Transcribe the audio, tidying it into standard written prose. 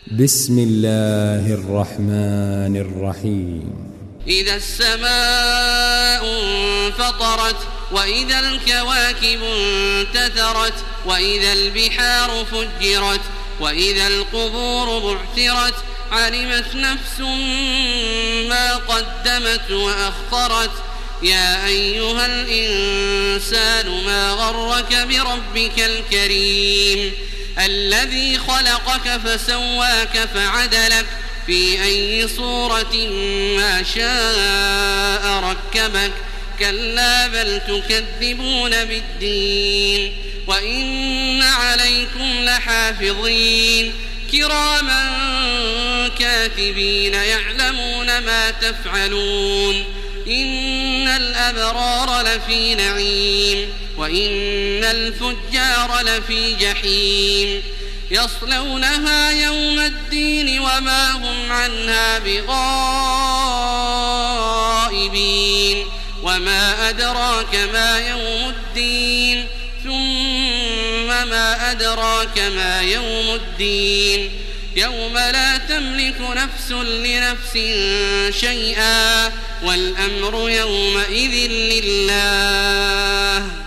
بسم الله الرحمن الرحيم. إذا السماء انفطرت وإذا الكواكب انتثرت وإذا البحار فجرت وإذا القبور بعثرت علمت نفس ما قدمت وأخرت يا أيها الإنسان ما غرك بربك الكريم الذي خلقك فسواك فعدلك في أي صورة ما شاء ركبك كلا بل تكذبون بالدين وإن عليكم لحافظين كراما كاتبين يعلمون ما تفعلون إن الأبرار لفي نعيم وإن الفجار لفي جحيم يصلونها يوم الدين وما هم عنها بغائبين وما أدراك ما يوم الدين ثم ما أدراك ما يوم الدين يوم لا تملك نفس لنفس شيئا والأمر يومئذ لله